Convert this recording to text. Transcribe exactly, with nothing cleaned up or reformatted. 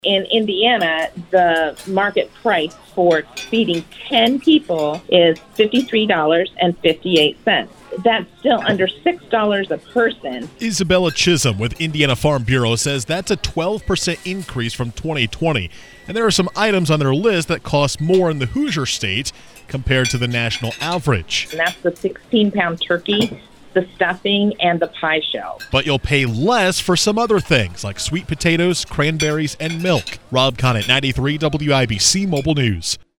In Indiana, the market price for feeding ten people is fifty-three dollars and fifty-eight cents. That's still under six dollars a person. Isabella Chisholm with Indiana Farm Bureau says that's a twelve percent increase from twenty twenty. And there are some items on their list that cost more in the Hoosier State compared to the national average. And that's the sixteen-pound turkey, the stuffing, and the pie shell. But you'll pay less for some other things like sweet potatoes, cranberries, and milk. Rob Conant, ninety-three W I B C Mobile News.